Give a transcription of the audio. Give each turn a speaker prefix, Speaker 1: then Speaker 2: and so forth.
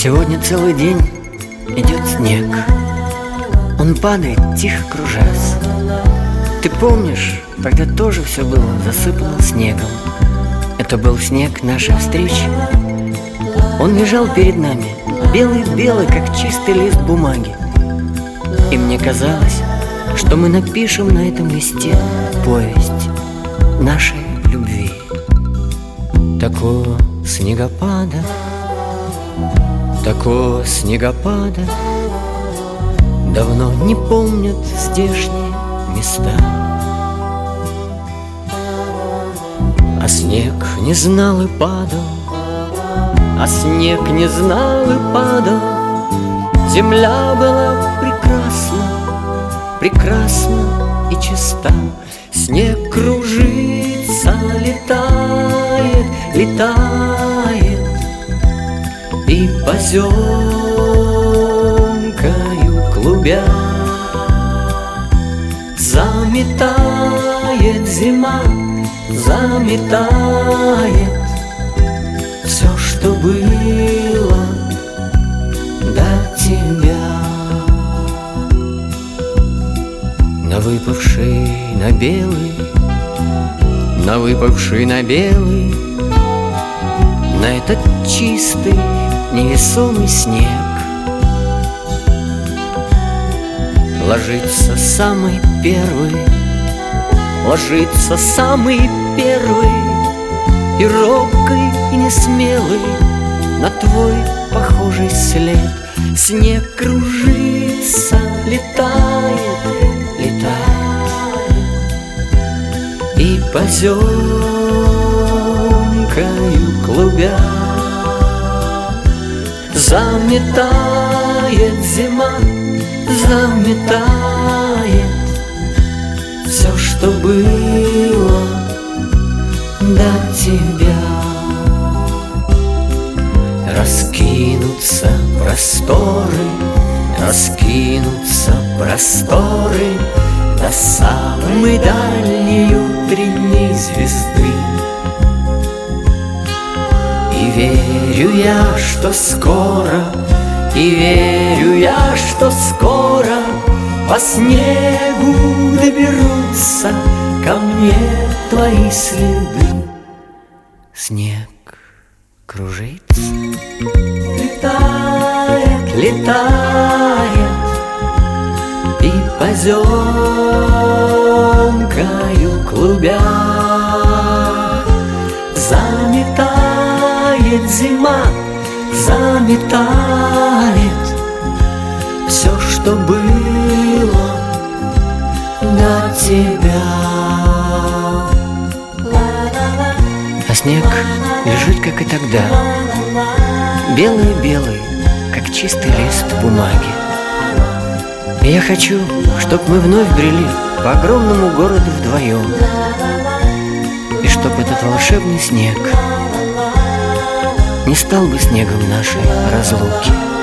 Speaker 1: Сегодня целый день идет снег. Он падает, тихо кружась. Ты помнишь, тогда тоже все было засыпано снегом. Это был снег нашей встречи. Он лежал перед нами, белый-белый, как чистый лист бумаги. И мне казалось, что мы напишем на этом листе повесть нашей любви. Такого снегопада давно не помнят здешние места. А снег не знал и падал, Земля была прекрасна и чиста. Снег кружится, летает и поземкою клубя заметает зима, заметает все, что было до тебя. На выпавший на белый, на этот чистый невесомый снег ложится самый первый, и робкий, и несмелый на твой похожий след. Снег кружится, летает и поземкою клубя заметает зима, заметает все, что было до тебя. Раскинутся просторы до самой дальней утренней звезды. И верю я, что скоро по снегу доберутся ко мне твои следы. Снег кружится, летает и поземкою клубя заметает зима, заметает все, что было до тебя. А снег лежит, как и тогда, белый-белый, как чистый лист бумаги. И я хочу, чтоб мы вновь брели по огромному городу вдвоем, и чтоб этот волшебный снег не стал бы снегом нашей разлуки.